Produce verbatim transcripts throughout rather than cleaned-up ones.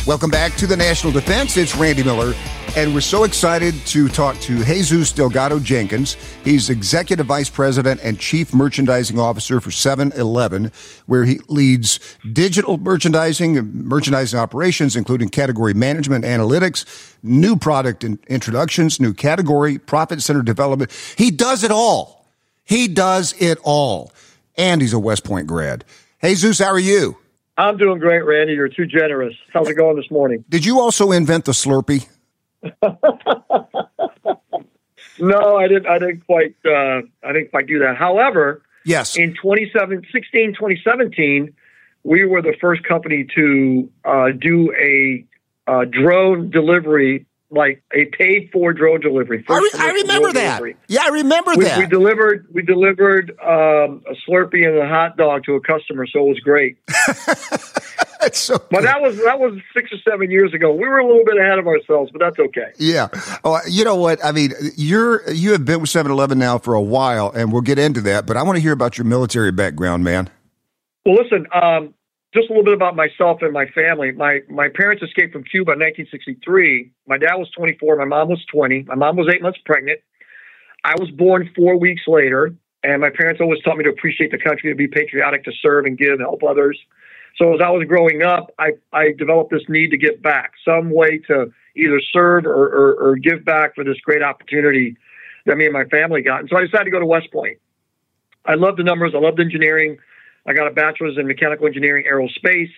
Welcome back to the National Defense. It's Randy Miller, and we're so excited to talk to Jesus Delgado Jenkins. He's Executive Vice President and Chief Merchandising Officer for seven eleven, where he leads digital merchandising, merchandising operations, including category management, analytics, new product in- introductions, new category, profit center development. He does it all. He does it all. And he's a West Point grad. Jesus, how are you? I'm doing great, Randy. You're too generous. How's it going this morning? Did you also invent the Slurpee? No, I didn't. I didn't quite. Uh, I didn't quite do that. However, yes, in twenty sixteen, twenty seventeen, we were the first company to uh, do a uh, drone delivery, like a paid-for drone delivery. I, re- I remember that. Delivery. Yeah, I remember we, that. We delivered. We delivered um, a Slurpee and a hot dog to a customer, so it was great. That's so but good. that was that was six or seven years ago. We were a little bit ahead of ourselves, but that's okay. Yeah. Oh, you know what? I mean, you're you have been with seven eleven now for a while, and we'll get into that. But I want to hear about your military background, man. Well, listen, um, just a little bit about myself and my family. My my parents escaped from Cuba in nineteen sixty-three. My dad was twenty-four. My mom was twenty. My mom was eight months pregnant. I was born four weeks later, and my parents always taught me to appreciate the country, to be patriotic, to serve and give, and help others. So as I was growing up, I, I developed this need to give back, some way to either serve or, or, or give back for this great opportunity that me and my family got. And so I decided to go to West Point. I loved the numbers. I loved engineering. I got a bachelor's in mechanical engineering, aerospace.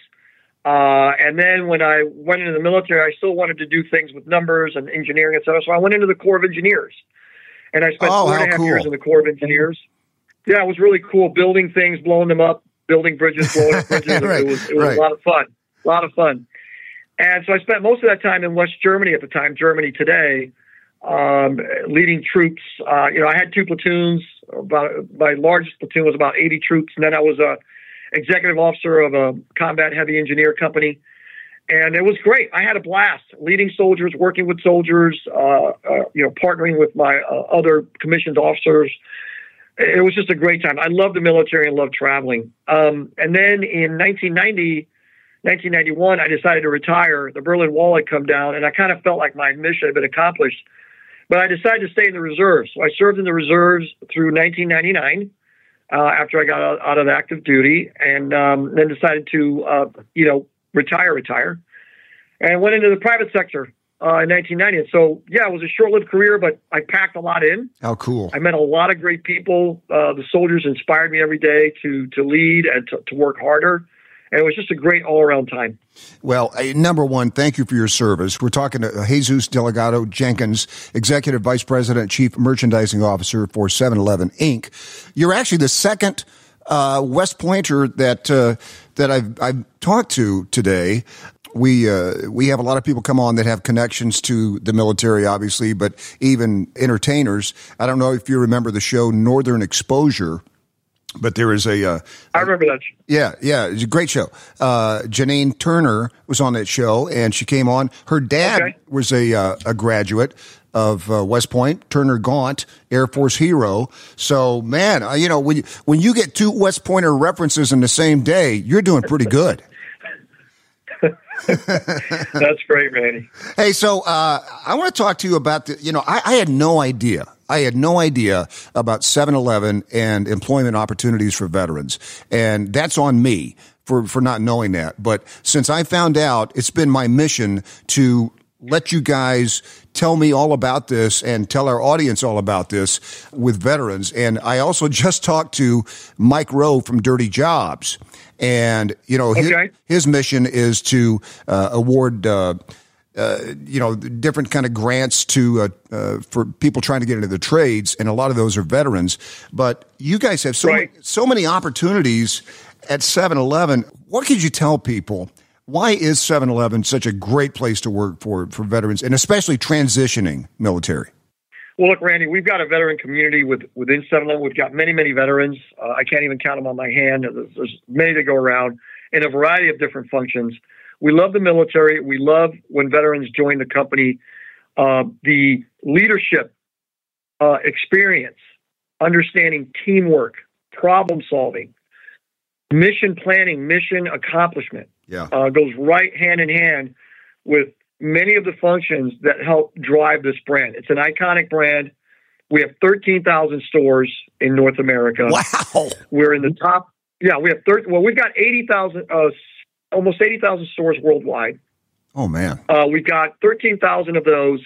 Uh, and then when I went into the military, I still wanted to do things with numbers and engineering, et cetera. So I went into the Corps of Engineers. And I spent oh, four and a half cool. years in the Corps of Engineers. Yeah, it was really cool, building things, blowing them up, building bridges, blowing up bridges. right, It was, it was right. a lot of fun, a lot of fun. And so I spent most of that time in West Germany at the time, Germany today, um, leading troops. Uh, you know, I had two platoons. About my largest platoon was about eighty troops, and then I was a executive officer of a combat heavy engineer company. And it was great. I had a blast leading soldiers, working with soldiers, uh, uh, you know, partnering with my uh, other commissioned officers. It was just a great time. I loved the military and loved traveling. Um, and then in nineteen ninety, nineteen ninety-one, I decided to retire. The Berlin Wall had come down, and I kind of felt like my mission had been accomplished. But I decided to stay in the reserves. So I served in the reserves through nineteen ninety-nine uh, after I got out, out of active duty, and um, then decided to, uh, you know, retire, retire, and went into the private sector uh, in nineteen ninety. And so, yeah, it was a short-lived career, but I packed a lot in. How cool. I met a lot of great people. Uh, the soldiers inspired me every day to to lead and to, to work harder. And it was just a great all-around time. Well, uh, number one, thank you for your service. We're talking to Jesus Delgado Jenkins, Executive Vice President, Chief Merchandising Officer for seven eleven Incorporated. You're actually the second uh, West Pointer that uh, that I've, I've talked to today. We uh, we have a lot of people come on that have connections to the military, obviously, but even entertainers. I don't know if you remember the show Northern Exposure. But there is a, uh, I remember that. Yeah, yeah, it's a great show. Uh, Janine Turner was on that show, and she came on. Her dad okay. was a uh, a graduate of uh, West Point, Turner Gaunt, Air Force hero. So, man, uh, you know, when you, when you get two West Pointer references in the same day, you're doing pretty good. That's great, Randy. Hey, so uh, I want to talk to you about the, you know, I, I had no idea. I had no idea about seven eleven and employment opportunities for veterans. And that's on me for, for not knowing that. But since I found out, it's been my mission to let you guys tell me all about this and tell our audience all about this with veterans. And I also just talked to Mike Rowe from Dirty Jobs. And, you know, his, okay. his mission is to uh, award uh Uh, you know, different kind of grants to uh, uh, for people trying to get into the trades, and a lot of those are veterans. But you guys have so right. many, so many opportunities at seven eleven. What could you tell people? Why is seven eleven such a great place to work for for veterans, and especially transitioning military? Well, look, Randy, we've got a veteran community with, within seven eleven. We've got many, many veterans. Uh, I can't even count them on my hand. There's, there's many that go around in a variety of different functions. We love the military. We love when veterans join the company. Uh, the leadership uh, experience, understanding teamwork, problem solving, mission planning, mission accomplishment yeah. uh, goes right hand in hand with many of the functions that help drive this brand. It's an iconic brand. We have thirteen thousand stores in North America. Wow. We're in the top. Yeah, we have thirty. Well, we've got eighty thousand, uh, almost eighty thousand stores worldwide. Oh, man. Uh, we've got thirteen thousand of those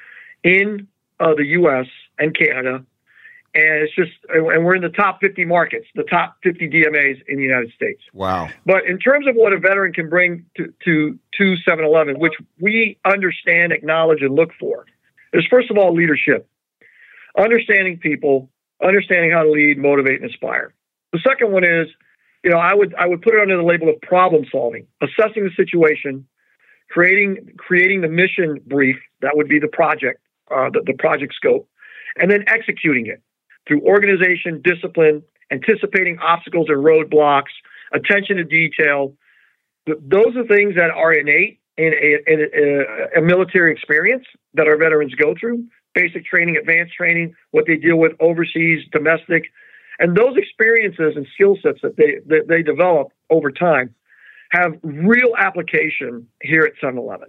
in uh, the U S and Canada. And it's just, and we're in the top fifty markets, the top fifty D M As in the United States. Wow. But in terms of what a veteran can bring to, to, to seven eleven, which we understand, acknowledge, and look for, is first of all, leadership. Understanding people, understanding how to lead, motivate, and inspire. The second one is, you know, I would I would put it under the label of problem solving, assessing the situation, creating creating the mission brief, that would be the project, uh, the, the project scope, and then executing it through organization, discipline, anticipating obstacles and roadblocks, attention to detail. Th- those are things that are innate in a, in a, a military experience that our veterans go through. Basic training, advanced training, what they deal with overseas, domestic, and those experiences and skill sets that they that they develop over time have real application here at seven eleven.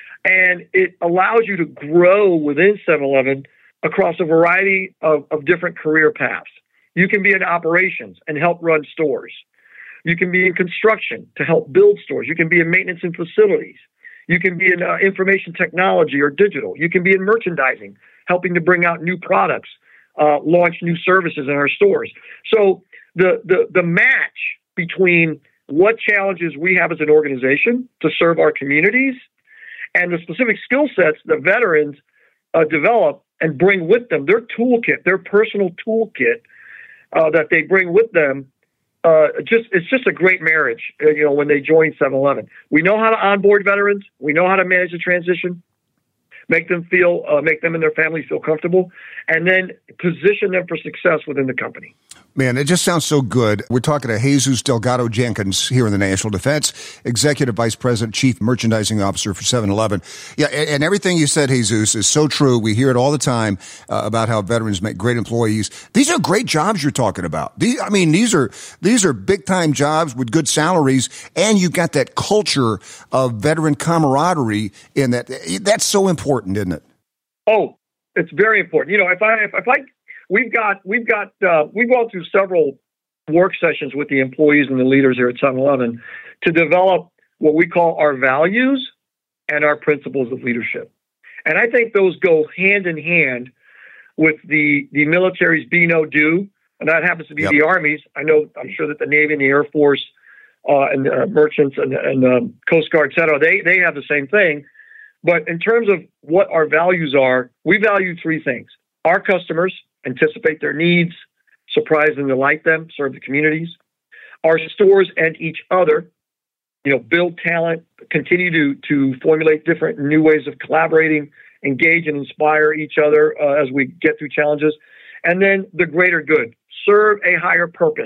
And it allows you to grow within seven eleven across a variety of, of different career paths. You can be in operations and help run stores. You can be in construction to help build stores. You can be in maintenance and facilities. You can be in uh, information technology or digital. You can be in merchandising, helping to bring out new products, uh, launch new services in our stores. So the, the, the match between what challenges we have as an organization to serve our communities and the specific skill sets that veterans uh, develop and bring with them, their toolkit, their personal toolkit uh, that they bring with them, uh, just it's just a great marriage, uh, you know, when they join seven eleven. We know how to onboard veterans. We know how to manage the transition, make them feel, uh, make them and their families feel comfortable, and then position them for success within the company. Man, it just sounds so good. We're talking to Jesus Delgado Jenkins here in the National Defense, Executive Vice President, Chief Merchandising Officer for seven eleven. Yeah, and, and everything you said, Jesus, is so true. We hear it all the time uh, about how veterans make great employees. These are great jobs you're talking about. These, I mean, these are these are big-time jobs with good salaries, and you've got that culture of veteran camaraderie in that. That's so important, isn't it? Oh, it's very important. You know, if I if, if I We've got we've got uh, we've gone through several work sessions with the employees and the leaders here at seven eleven to develop what we call our values and our principles of leadership. And I think those go hand in hand with the the military's be no do, and that happens to be yep. the Army's. I know I'm sure that the Navy and the Air Force uh, and uh, merchants and, and um, Coast Guard, et cetera, they they have the same thing. But in terms of what our values are, we value three things: our customers, anticipate their needs, surprise and delight them, serve the communities. Our stores and each other, you know, build talent, continue to to formulate different new ways of collaborating, engage and inspire each other uh, as we get through challenges. And then the greater good, serve a higher purpose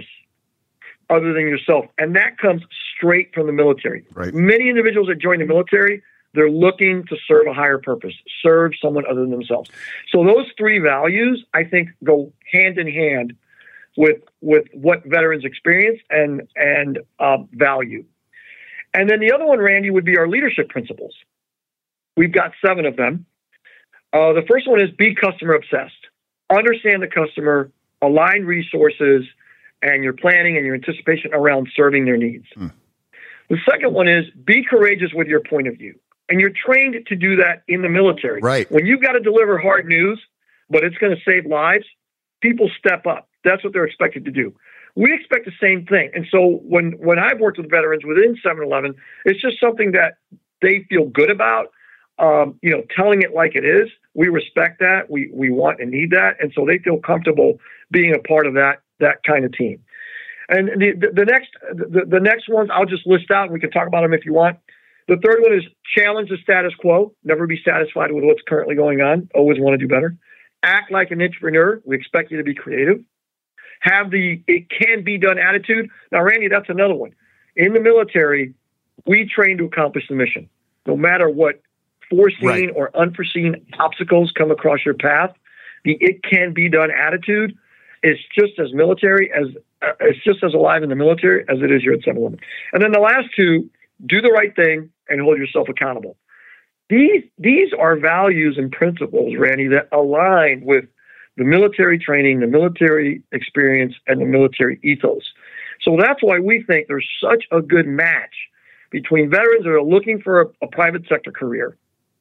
other than yourself. And that comes straight from the military. Right. Many individuals that join the military, they're looking to serve a higher purpose, serve someone other than themselves. So those three values, I think, go hand in hand with with what veterans experience and and uh, value. And then the other one, Randy, would be our leadership principles. We've got seven of them. Uh, the first one is be customer obsessed. Understand the customer, align resources, and your planning and your anticipation around serving their needs. Mm. The second one is be courageous with your point of view. And you're trained to do that in the military. Right. When you've got to deliver hard news, but it's going to save lives, people step up. That's what they're expected to do. We expect the same thing. And so when, when I've worked with veterans within seven eleven, it's just something that they feel good about, um, you know, telling it like it is. We respect that. We we want and need that. And so they feel comfortable being a part of that that kind of team. And the, the, the next the, the next ones I'll just list out, and we can talk about them if you want. The third one is challenge the status quo. Never be satisfied with what's currently going on. Always want to do better. Act like an entrepreneur. We expect you to be creative. Have the it can be done attitude. Now, Randy, that's another one. In the military, we train to accomplish the mission. No matter what foreseen right. or unforeseen obstacles come across your path, the it can be done attitude is just as military as uh, it's just as alive in the military as it is here at seven eleven. And then the last two, do the right thing and hold yourself accountable. these these are values and principles, Randy, that align with the military training, the military experience, and the military ethos. So that's why we think there's such a good match between veterans that are looking for a, a private sector career,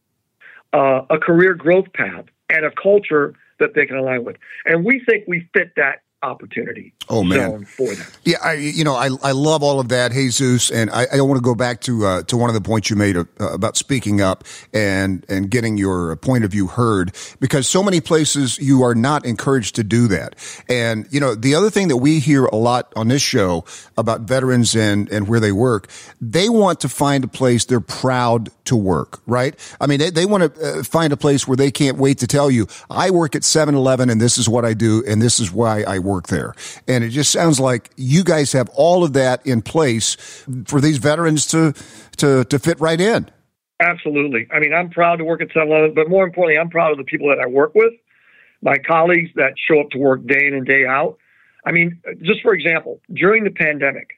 uh, a career growth path, and a culture that they can align with. And we think we fit that opportunity. Oh man, for them. Yeah, I you know I I love all of that, Jesus, and I, I want to go back to uh, to one of the points you made uh, about speaking up and and getting your point of view heard, because so many places you are not encouraged to do that. And you know the other thing that we hear a lot on this show about veterans and and where they work, they want to find a place they're proud to work, right? I mean, they, they want to uh, find a place where they can't wait to tell you, I work at seven eleven and this is what I do and this is why I work there. And it just sounds like you guys have all of that in place for these veterans to to to fit right in. Absolutely. I mean, I'm proud to work at seven eleven, but more importantly, I'm proud of the people that I work with, my colleagues that show up to work day in and day out. I mean, just for example, during the pandemic,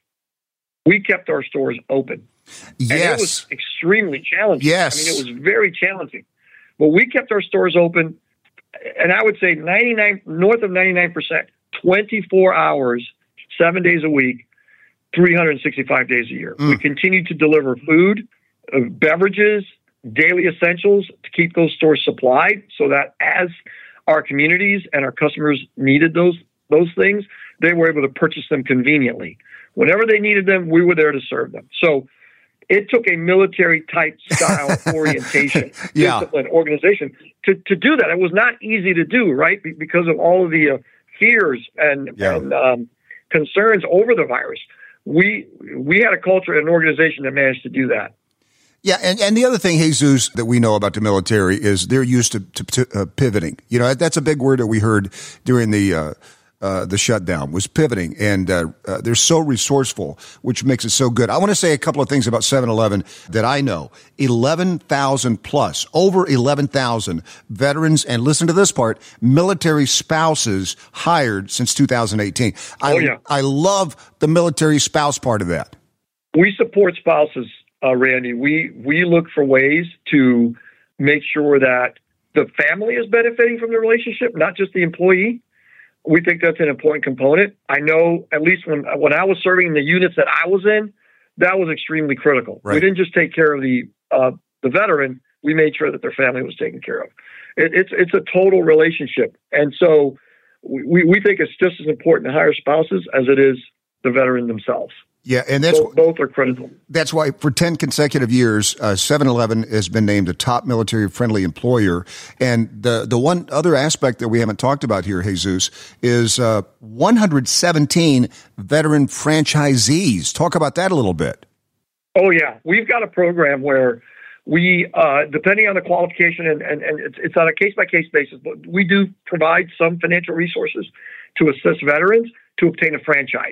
we kept our stores open. Yes. And it was extremely challenging. Yes. I mean, it was very challenging. But we kept our stores open, and I would say ninety-nine, north of ninety-nine percent, twenty-four hours, seven days a week, three hundred sixty-five days a year. Mm. We continued to deliver food, uh, beverages, daily essentials to keep those stores supplied so that as our communities and our customers needed those those things, they were able to purchase them conveniently. Whenever they needed them, we were there to serve them. So it took a military-type style orientation, yeah. discipline, organization to, to do that. It was not easy to do, right, Be- because of all of the uh, fears and, yeah. and um, concerns over the virus. We we had a culture and an organization that managed to do that. Yeah, and, and the other thing, Jesus, that we know about the military is they're used to, to, to uh, pivoting. You know, that's a big word that we heard during the uh, uh, the shutdown was pivoting, and uh, uh, they're so resourceful, which makes it so good. I want to say a couple of things about seven eleven that I know. eleven thousand plus, over eleven thousand veterans, and listen to this part, military spouses hired since two thousand eighteen. I, oh, yeah. I love the military spouse part of that. We support spouses, uh, Randy. We, we look for ways to make sure that the family is benefiting from the relationship, not just the employee. We think that's an important component. I know, at least when when I was serving in the units that I was in, that was extremely critical. Right. We didn't just take care of the uh, the veteran; we made sure that their family was taken care of. It, it's it's a total relationship, and so we we think it's just as important to hire spouses as it is the veteran themselves. Yeah, and that's both, both are critical. That's why for ten consecutive years, uh, seven eleven has been named a top military-friendly employer. And the the one other aspect that we haven't talked about here, Jesus, is uh, one hundred seventeen veteran franchisees. Talk about that a little bit. Oh, yeah. We've got a program where we, uh, depending on the qualification, and, and, and it's, it's on a case-by-case basis, but we do provide some financial resources to assist veterans to obtain a franchise.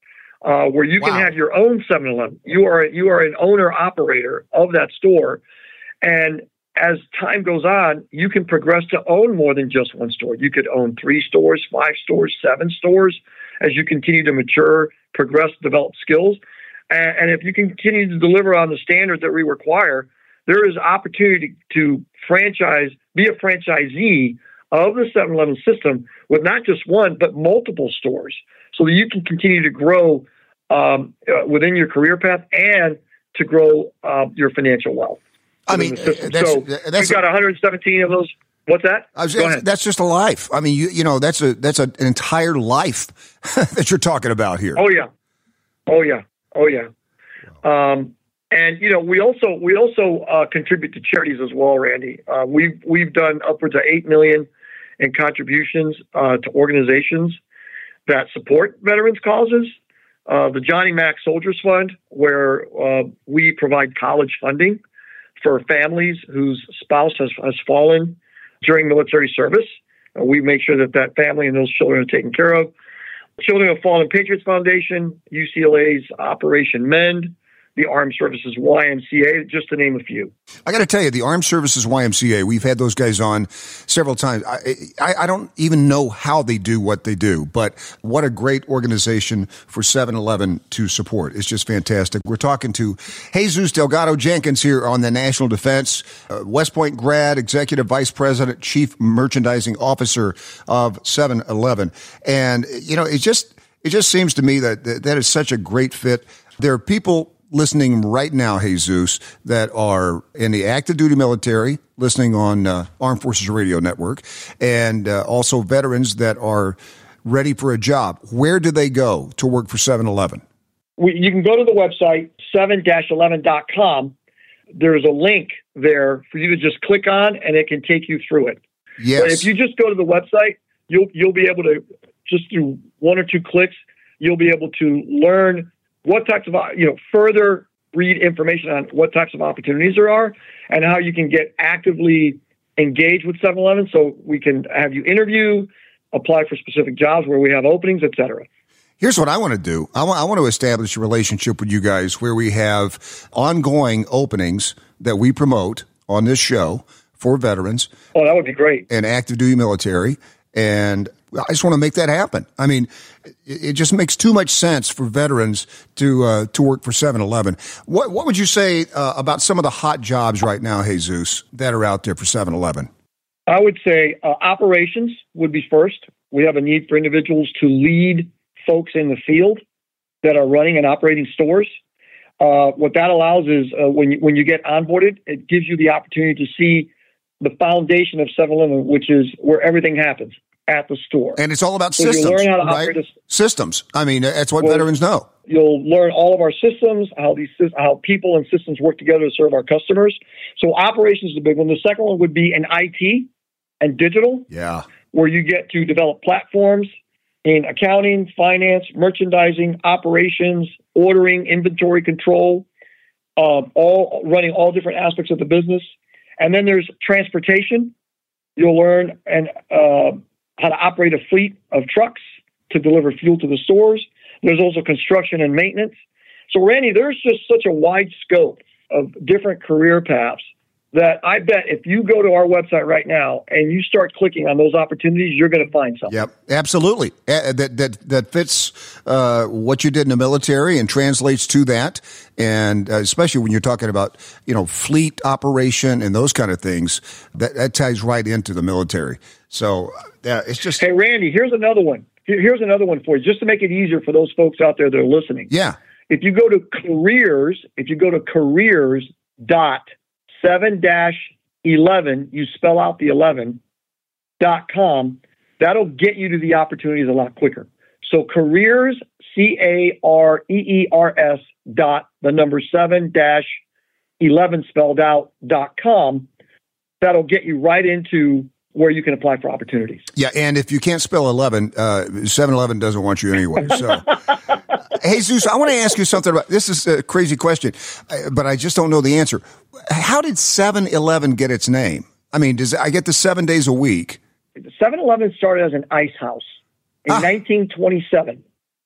Uh, where you wow. can have your own seven eleven. You are you are an owner-operator of that store. And as time goes on, you can progress to own more than just one store. You could own three stores, five stores, seven stores as you continue to mature, progress, develop skills. And, and if you continue to deliver on the standards that we require, there is opportunity to franchise, be a franchisee of the seven eleven system with not just one, but multiple stores so that you can continue to grow Um, uh, within your career path and to grow uh, your financial wealth. I mean, that's, so that's we've got one hundred seventeen of those. What's that? I was, Go ahead. That's just a life. I mean, you you know, that's a that's a, an entire life that you're talking about here. Oh yeah, oh yeah, oh yeah. Um, and you know, we also we also uh, contribute to charities as well, Randy. Uh, we've we've done upwards of eight million in contributions uh, to organizations that support veterans' causes. Uh, the Johnny Mack Soldiers Fund, where uh, we provide college funding for families whose spouse has, has fallen during military service. Uh, we make sure that that family and those children are taken care of. Children of Fallen Patriots Foundation, U C L A's Operation Mend, the Armed Services Y M C A, just to name a few. I got to tell you, the Armed Services Y M C A, we've had those guys on several times. I, I, I don't even know how they do what they do, but what a great organization for seven eleven to support. It's just fantastic. We're talking to Jesus Delgado Jenkins here on the National Defense, uh, West Point grad, Executive Vice President, Chief Merchandising Officer of seven eleven. And, you know, it just, it just seems to me that that, that is such a great fit. There are people listening right now, Jesus, that are in the active duty military, listening on uh, Armed Forces Radio Network, and uh, also veterans that are ready for a job. Where do they go to work for seven eleven? We, you can go to the website, seven eleven dot com. There's a link there for you to just click on, and it can take you through it. Yes. But if you just go to the website, you'll you'll be able to, just through one or two clicks, you'll be able to learn what types of, you know, further read information on what types of opportunities there are and how you can get actively engaged with seven eleven, so we can have you interview, apply for specific jobs where we have openings, et cetera. Here's what I want to do. I want, I want to establish a relationship with you guys where we have ongoing openings that we promote on this show for veterans. Oh, that would be great. And active duty military. And I just want to make that happen. I mean, it, it just makes too much sense for veterans to uh, to work for seven eleven. What what would you say uh, about some of the hot jobs right now, Jesus, that are out there for seven eleven? I would say uh, operations would be first. We have a need for individuals to lead folks in the field that are running and operating stores. Uh, what that allows is uh, when you, when you get onboarded, it gives you the opportunity to see the foundation of seven eleven, which is where everything happens, at the store. And it's all about so systems, you learn how to right? operate a, systems. I mean, that's what well, veterans know. You'll learn all of our systems, how these how people and systems work together to serve our customers. So operations is a big one. The second one would be in I T and digital, yeah, where you get to develop platforms in accounting, finance, merchandising, operations, ordering, inventory control, uh, all running all different aspects of the business. And then there's transportation. You'll learn and uh, how to operate a fleet of trucks to deliver fuel to the stores. There's also construction and maintenance. So, Randy, there's just such a wide scope of different career paths that I bet if you go to our website right now and you start clicking on those opportunities, you're going to find something. Yep, absolutely. Uh, that that that fits uh, what you did in the military and translates to that. And uh, especially when you're talking about, you know, fleet operation and those kind of things, that, that ties right into the military. So uh, it's just. Hey, Randy, here's another one. Here's another one for you, just to make it easier for those folks out there that are listening. Yeah. If you go to careers, if you go to careers dot seven dash eleven, you spell out the eleven dot com, that'll get you to the opportunities a lot quicker. So careers, C A R E E R S dot the number seven dash eleven spelled out dot com, that'll get you right into where you can apply for opportunities. Yeah, and if you can't spell eleven, uh, seven eleven doesn't want you anyway. So, hey, Zeus, I want to ask you something about this. Is a crazy question, but I just don't know the answer. How did seven eleven get its name? I mean, does I get the seven days a week? seven eleven started as an ice house in ah. nineteen twenty-seven.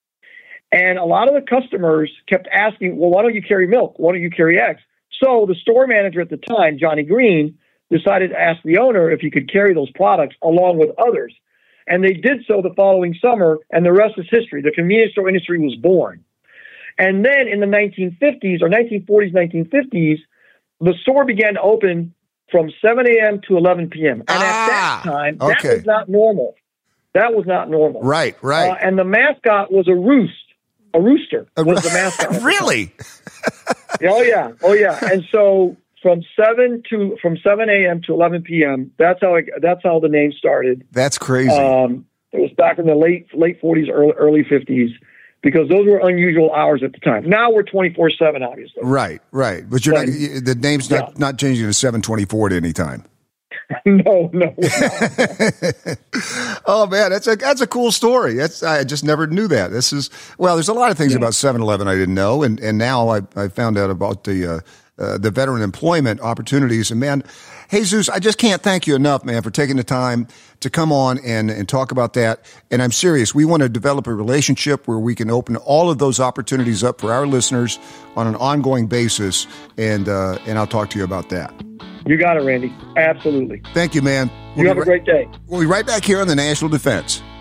And a lot of the customers kept asking, well, why don't you carry milk? Why don't you carry eggs? So the store manager at the time, Johnny Green, decided to ask the owner if he could carry those products along with others. And they did so the following summer, and the rest is history. The convenience store industry was born. And then in the nineteen fifties or nineteen forties, nineteen fifties, the store began to open from seven a.m. to eleven p.m. And ah, at that time, that okay. was not normal. That was not normal. Right, right. Uh, and the mascot was a roost. A rooster was the mascot. Really? Oh, yeah. Oh, yeah. And so from seven to from seven a.m. to eleven p.m., that's how it, that's how the name started. That's crazy. Um, it was back in the late late forties, early early fifties, because those were unusual hours at the time. Now we're twenty-four seven, obviously. Right, right. But you're but, not, the name's not, yeah. not changing to seven twenty-four at any time. no, no. Oh man, that's a that's a cool story. That's I just never knew that. This is well, there's a lot of things yeah. about seven eleven I didn't know, and and now I I found out about the uh, uh, the veteran employment opportunities. And man, Jesus, I just can't thank you enough, man, for taking the time to come on and, and talk about that. And I'm serious. We want to develop a relationship where we can open all of those opportunities up for our listeners on an ongoing basis. And, uh, and I'll talk to you about that. You got it, Randy. Absolutely. Thank you, man. We'll you have a great day. We'll be right back here on the National Defense.